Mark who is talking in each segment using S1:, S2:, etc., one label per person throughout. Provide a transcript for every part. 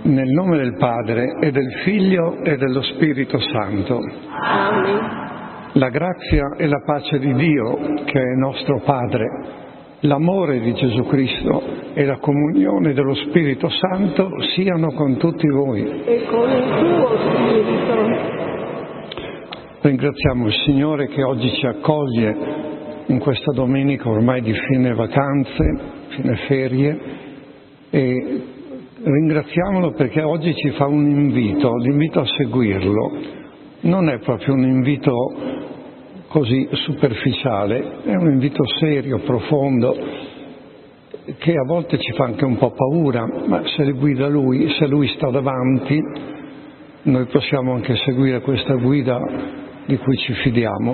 S1: Nel nome del Padre e del Figlio e dello Spirito Santo.
S2: Amen.
S1: La grazia e la pace di Dio, che è nostro Padre, l'amore di Gesù Cristo e la comunione dello Spirito Santo siano con tutti voi.
S2: E con il tuo spirito.
S1: Ringraziamo il Signore che oggi ci accoglie in questa domenica ormai di fine vacanze, fine ferie, e ringraziamolo perché oggi ci fa un invito, l'invito a seguirlo. Non è proprio un invito così superficiale, è un invito serio, profondo, che a volte ci fa anche un po' paura, ma se li guida Lui, se Lui sta davanti, noi possiamo anche seguire questa guida di cui ci fidiamo.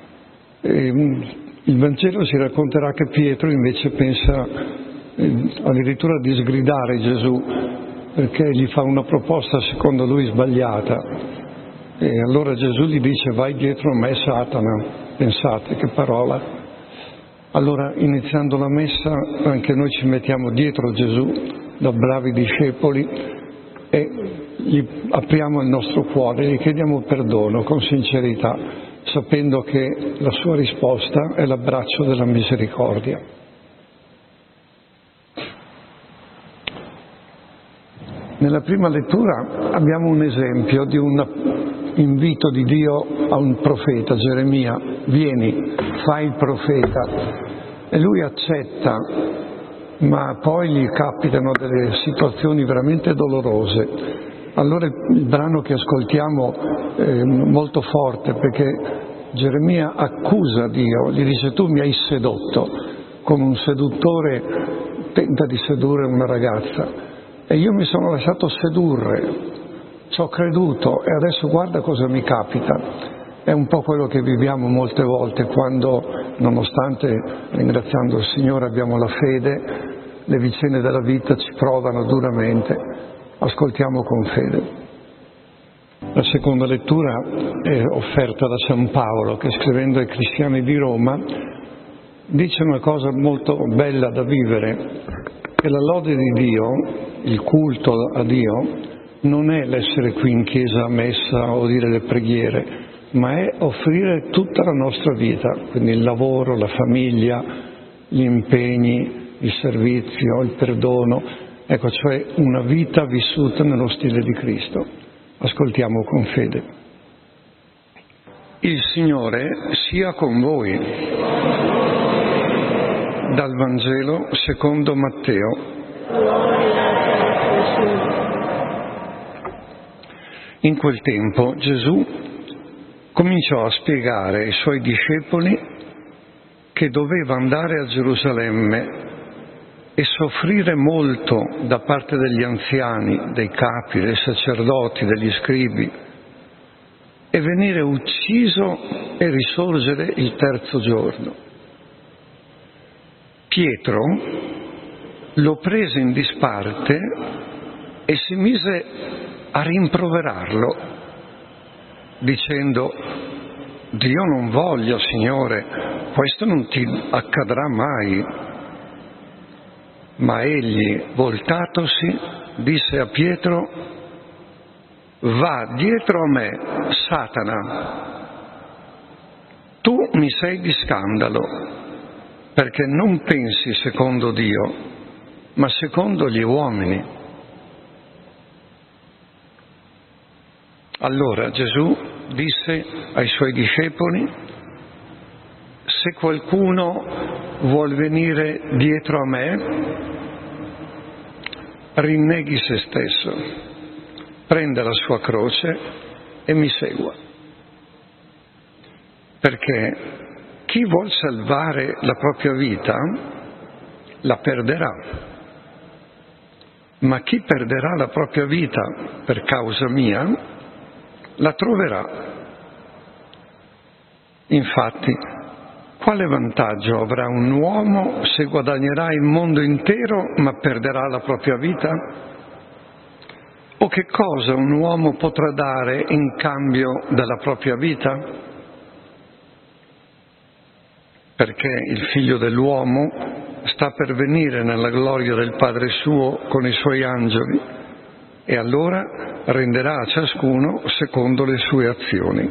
S1: Il Vangelo ci racconterà che Pietro invece pensa addirittura di sgridare Gesù, perché gli fa una proposta secondo lui sbagliata. E allora Gesù gli dice: vai dietro a me, Satana. Pensate che parola. Allora, iniziando la messa, anche noi ci mettiamo dietro Gesù da bravi discepoli e gli apriamo il nostro cuore, gli chiediamo perdono con sincerità, sapendo che la sua risposta è l'abbraccio della misericordia. Nella prima lettura abbiamo un esempio di un invito di Dio a un profeta, Geremia: vieni, fai il profeta. E lui accetta, ma poi gli capitano delle situazioni veramente dolorose. Allora il brano che ascoltiamo è molto forte, perché Geremia accusa Dio, gli dice: tu mi hai sedotto, come un seduttore tenta di sedurre una ragazza. E io mi sono lasciato sedurre, ci ho creduto e adesso guarda cosa mi capita. È un po' quello che viviamo molte volte quando, nonostante, ringraziando il Signore, abbiamo la fede, le vicende della vita ci provano duramente. Ascoltiamo con fede. La seconda lettura è offerta da San Paolo, che scrivendo ai cristiani di Roma dice una cosa molto bella da vivere, che la lode di Dio, il culto a Dio, non è l'essere qui in chiesa a messa o dire le preghiere, ma è offrire tutta la nostra vita, quindi il lavoro, la famiglia, gli impegni, il servizio, il perdono, ecco, cioè una vita vissuta nello stile di Cristo. Ascoltiamo con fede. Il Signore sia con voi. Dal Vangelo secondo Matteo. In quel tempo Gesù cominciò a spiegare ai suoi discepoli che doveva andare a Gerusalemme e soffrire molto da parte degli anziani, dei capi, dei sacerdoti, degli scribi, e venire ucciso e risorgere il terzo giorno. Pietro lo prese in disparte e si mise a rimproverarlo, dicendo: Dio non voglia, Signore, questo non ti accadrà mai. Ma egli, voltatosi, disse a Pietro: va dietro a me, Satana, tu mi sei di scandalo, perché non pensi secondo Dio, ma secondo gli uomini. Allora Gesù disse ai suoi discepoli: se qualcuno vuol venire dietro a me, rinneghi se stesso, prenda la sua croce e mi segua. Perché chi vuol salvare la propria vita la perderà, ma chi perderà la propria vita per causa mia la troverà. Infatti, quale vantaggio avrà un uomo se guadagnerà il mondo intero ma perderà la propria vita? O che cosa un uomo potrà dare in cambio della propria vita? Perché il Figlio dell'uomo sta per venire nella gloria del Padre suo con i suoi angeli e allora renderà a ciascuno secondo le sue azioni.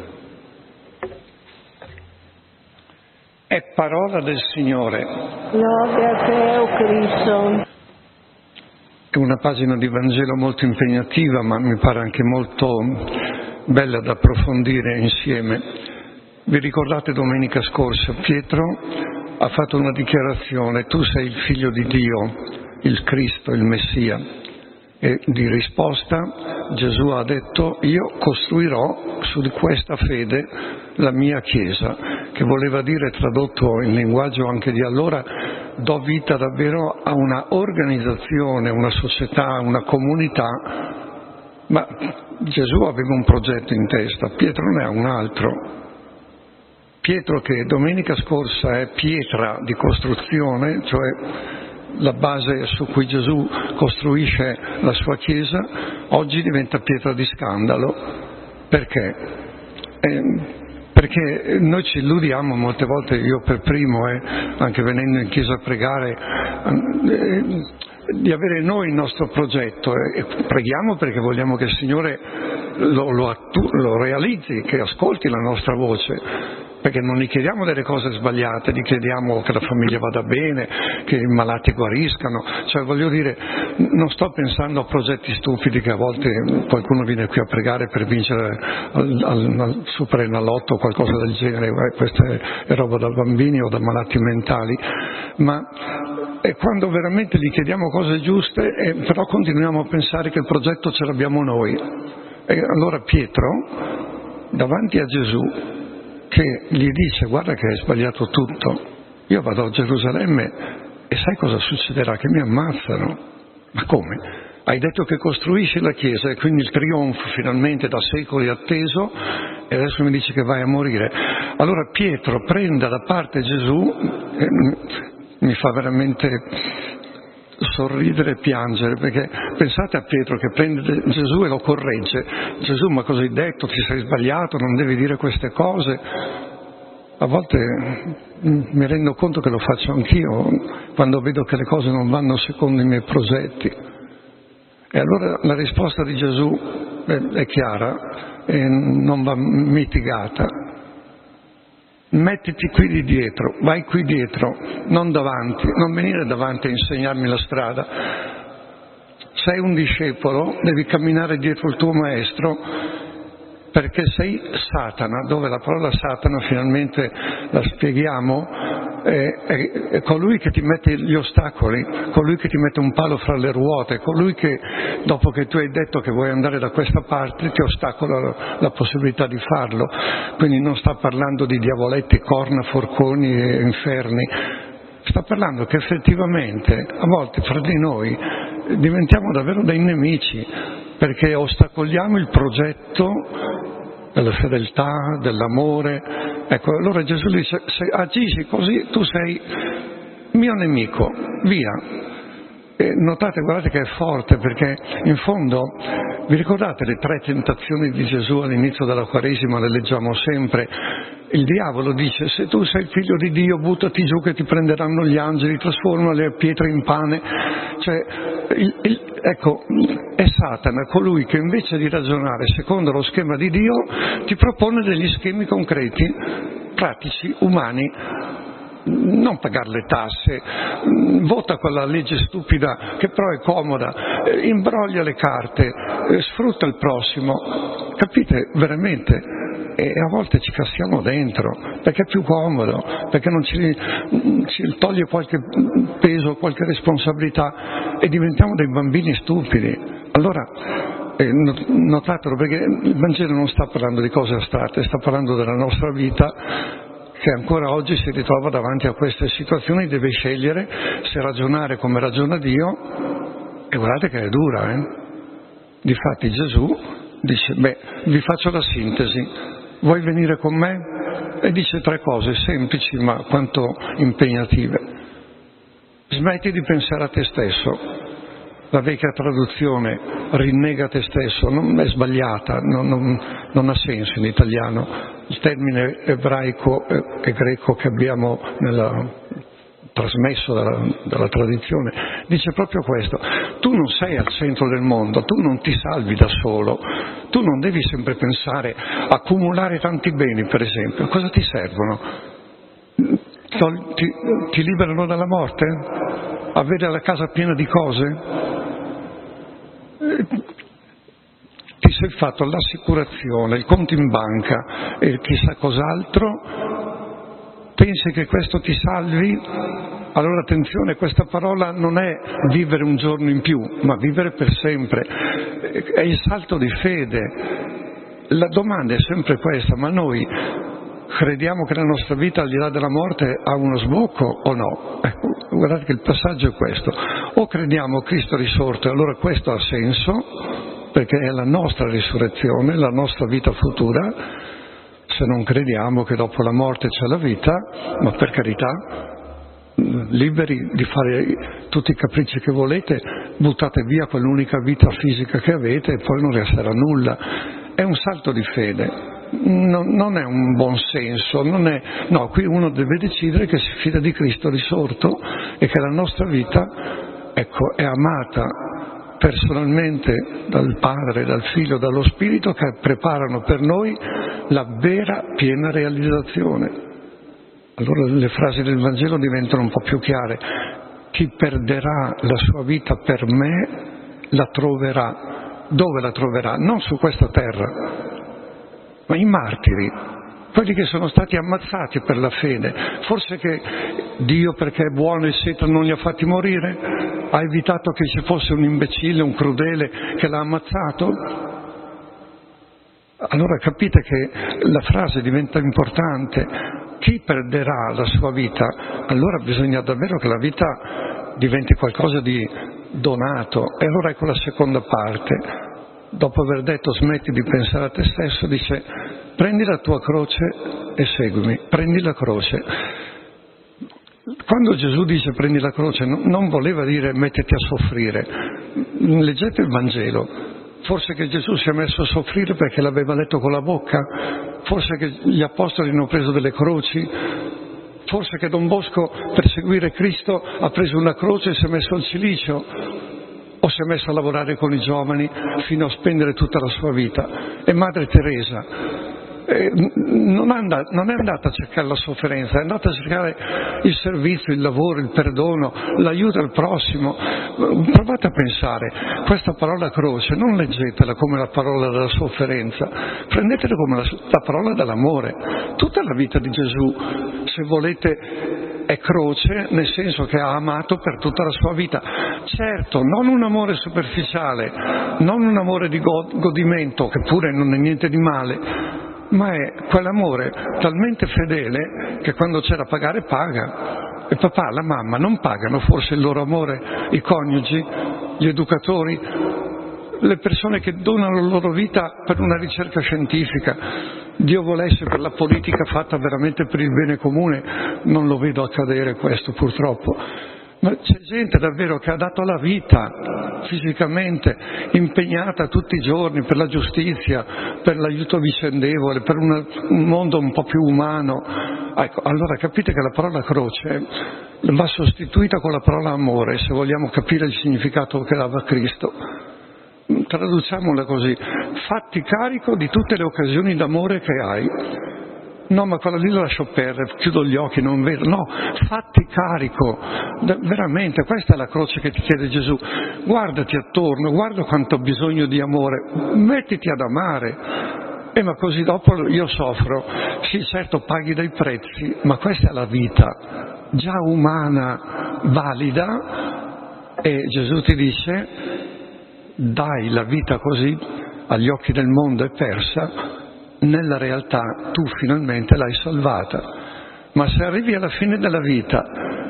S1: È parola del Signore.
S2: Lode a te, o Cristo.
S1: È una pagina di Vangelo molto impegnativa, ma mi pare anche molto bella da approfondire insieme. Vi ricordate domenica scorsa Pietro ha fatto una dichiarazione: tu sei il Figlio di Dio, il Cristo, il Messia. E di risposta Gesù ha detto: io costruirò su di questa fede la mia Chiesa, che voleva dire, tradotto in linguaggio anche di allora, do vita davvero a una organizzazione, una società, una comunità. Ma Gesù aveva un progetto in testa, Pietro ne ha un altro. Pietro, che domenica scorsa è pietra di costruzione, cioè la base su cui Gesù costruisce la sua Chiesa, oggi diventa pietra di scandalo. Perché? Perché noi ci illudiamo molte volte, io per primo, anche venendo in chiesa a pregare, di avere noi il nostro progetto, e preghiamo perché vogliamo che il Signore lo realizzi, che ascolti la nostra voce. Perché non gli chiediamo delle cose sbagliate, gli chiediamo che la famiglia vada bene, che i malati guariscano. Cioè, voglio dire, non sto pensando a progetti stupidi che a volte qualcuno viene qui a pregare per vincere al Superenalotto o qualcosa del genere. Questa è roba da bambini o da malati mentali. Ma è quando veramente gli chiediamo cose giuste, però continuiamo a pensare che il progetto ce l'abbiamo noi. E allora Pietro, davanti a Gesù, che gli dice: guarda che hai sbagliato tutto, io vado a Gerusalemme e sai cosa succederà? Che mi ammazzano. Ma come? Hai detto che costruisci la Chiesa e quindi il trionfo finalmente da secoli atteso, e adesso mi dici che vai a morire. Allora Pietro prende da parte Gesù, mi fa veramente sorridere e piangere, perché pensate a Pietro che prende Gesù e lo corregge. Gesù, ma cosa hai detto? Ti sei sbagliato, non devi dire queste cose. A volte mi rendo conto che lo faccio anch'io quando vedo che le cose non vanno secondo i miei progetti. E allora la risposta di Gesù è chiara e non va mitigata: mettiti qui di dietro, vai qui dietro, non davanti, non venire davanti a insegnarmi la strada. Sei un discepolo, devi camminare dietro il tuo maestro, perché sei Satana, dove la parola Satana finalmente la spieghiamo, è colui che ti mette gli ostacoli, colui che ti mette un palo fra le ruote, colui che dopo che tu hai detto che vuoi andare da questa parte ti ostacola la possibilità di farlo. Quindi non sta parlando di diavoletti, corna, forconi e inferni, sta parlando che effettivamente a volte fra di noi diventiamo davvero dei nemici, perché ostacoliamo il progetto della fedeltà, dell'amore. Ecco, allora Gesù dice: se agisci così tu sei mio nemico, via. E notate, guardate che è forte, perché in fondo, vi ricordate le 3 tentazioni di Gesù all'inizio della Quaresima? Le leggiamo sempre. Il diavolo dice: se tu sei il figlio di Dio, buttati giù che ti prenderanno gli angeli, trasforma le pietre in pane. Cioè, ecco, è Satana colui che invece di ragionare secondo lo schema di Dio ti propone degli schemi concreti, pratici, umani. Non pagare le tasse, vota quella legge stupida che però è comoda, imbroglia le carte, sfrutta il prossimo. Capite? Veramente. E a volte ci cassiamo dentro, perché è più comodo, perché non ci toglie qualche peso, qualche responsabilità, e diventiamo dei bambini stupidi. Allora, notatelo, perché il Vangelo non sta parlando di cose astratte, sta parlando della nostra vita, che ancora oggi si ritrova davanti a queste situazioni, deve scegliere se ragionare come ragiona Dio, e guardate che è dura, Difatti Gesù dice: vi faccio la sintesi, vuoi venire con me? E dice 3 cose semplici ma quanto impegnative. Smetti di pensare a te stesso. La vecchia traduzione rinnega te stesso, non è sbagliata, non ha senso in italiano. Il termine ebraico e greco che abbiamo nel trasmesso dalla tradizione, dice proprio questo: tu non sei al centro del mondo, tu non ti salvi da solo, tu non devi sempre pensare a accumulare tanti beni, per esempio. A cosa ti servono? Ti liberano dalla morte? Avere la casa piena di cose? Ti sei fatto l'assicurazione, il conto in banca e chissà cos'altro? Pensi che questo ti salvi? Allora attenzione, questa parola non è vivere un giorno in più, ma vivere per sempre. È il salto di fede. La domanda è sempre questa: ma noi crediamo che la nostra vita al di là della morte ha uno sbocco o no? Guardate che il passaggio è questo: o crediamo Cristo risorto e allora questo ha senso, perché è la nostra risurrezione, la nostra vita futura. Se non crediamo che dopo la morte c'è la vita, ma per carità, liberi di fare tutti i capricci che volete, buttate via quell'unica vita fisica che avete e poi non resterà nulla. È un salto di fede, non è un buon senso, no, qui uno deve decidere che si fida di Cristo risorto e che la nostra vita, ecco, è amata personalmente dal Padre, dal Figlio, dallo Spirito, che preparano per noi la vera piena realizzazione. Allora le frasi del Vangelo diventano un po' più chiare: chi perderà la sua vita per me la troverà. Dove la troverà? Non su questa terra, ma i martiri, quelli che sono stati ammazzati per la fede. Forse che Dio, perché è buono e Satana non li ha fatti morire, ha evitato che ci fosse un imbecille, un crudele che l'ha ammazzato? Allora capite che la frase diventa importante: chi perderà la sua vita? Allora bisogna davvero che la vita diventi qualcosa di donato. E allora ecco la seconda parte. Dopo aver detto smetti di pensare a te stesso, dice: prendi la tua croce e seguimi. Prendi la croce. Quando Gesù dice prendi la croce non voleva dire mettiti a soffrire. Leggete il Vangelo. Forse che Gesù si è messo a soffrire perché l'aveva letto con la bocca? Forse che gli apostoli hanno preso delle croci? Forse che Don Bosco, per seguire Cristo, ha preso una croce e si è messo al cilicio? O si è messo a lavorare con i giovani fino a spendere tutta la sua vita? E Madre Teresa non è andata a cercare la sofferenza, è andata a cercare il servizio, il lavoro, il perdono, l'aiuto al prossimo. Provate a pensare, questa parola croce non leggetela come la parola della sofferenza, prendetela come la parola dell'amore. Tutta la vita di Gesù, se volete, è croce, nel senso che ha amato per tutta la sua vita. Certo, non un amore superficiale, non un amore di godimento, che pure non è niente di male, ma è quell'amore talmente fedele che quando c'è da pagare paga. E papà, la mamma non pagano forse il loro amore? I coniugi, gli educatori, le persone che donano la loro vita per una ricerca scientifica. Dio volesse per la politica fatta veramente per il bene comune. Non lo vedo accadere questo, purtroppo. Ma c'è gente davvero che ha dato la vita fisicamente, impegnata tutti i giorni per la giustizia, per l'aiuto vicendevole, per un mondo un po' più umano. Ecco, allora capite che la parola croce va sostituita con la parola amore, se vogliamo capire il significato che dava Cristo. Traduciamola così: fatti carico di tutte le occasioni d'amore che hai. No, ma quella lì la lascio perdere, chiudo gli occhi, non vedo. No, fatti carico, veramente, questa è la croce che ti chiede Gesù. Guardati attorno, guarda quanto ho bisogno di amore, mettiti ad amare. Ma così dopo io soffro. Sì, certo, paghi dei prezzi, ma questa è la vita, già umana, valida, e Gesù ti dice: dai, la vita così agli occhi del mondo è persa, nella realtà tu finalmente l'hai salvata. Ma se arrivi alla fine della vita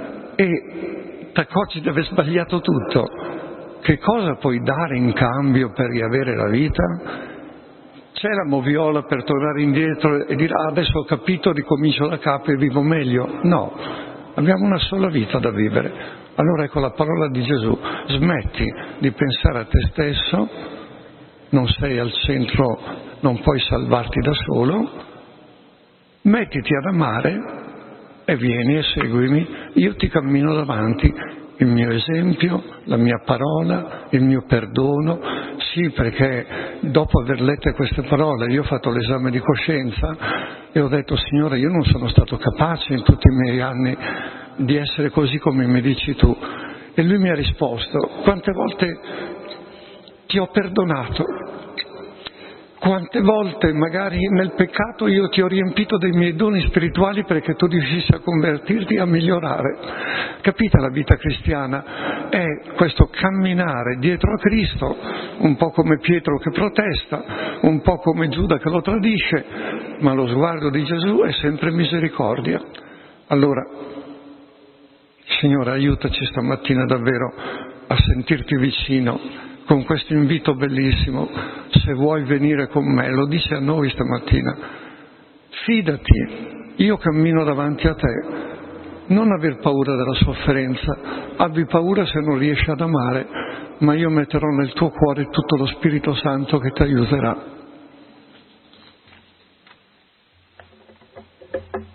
S1: e t'accorgi di aver sbagliato tutto, che cosa puoi dare in cambio per riavere la vita? C'è la moviola per tornare indietro e dire adesso ho capito, ricomincio da capo e vivo meglio? No, abbiamo una sola vita da vivere. Allora ecco la parola di Gesù: smetti di pensare a te stesso, non sei al centro, non puoi salvarti da solo, mettiti ad amare e vieni e seguimi, io ti cammino davanti, il mio esempio, la mia parola, il mio perdono. Sì, perché dopo aver letto queste parole io ho fatto l'esame di coscienza e ho detto: Signore, io non sono stato capace in tutti i miei anni di essere così come mi dici tu. E lui mi ha risposto: quante volte ti ho perdonato, quante volte magari nel peccato io ti ho riempito dei miei doni spirituali perché tu riuscissi a convertirti e a migliorare. Capite, la vita cristiana è questo camminare dietro a Cristo, un po' come Pietro che protesta, un po' come Giuda che lo tradisce, ma lo sguardo di Gesù è sempre misericordia. Allora, Signore, aiutaci stamattina davvero a sentirti vicino con questo invito bellissimo: se vuoi venire con me, lo dice a noi stamattina, fidati, io cammino davanti a te, non aver paura della sofferenza, abbi paura se non riesci ad amare, ma io metterò nel tuo cuore tutto lo Spirito Santo che ti aiuterà.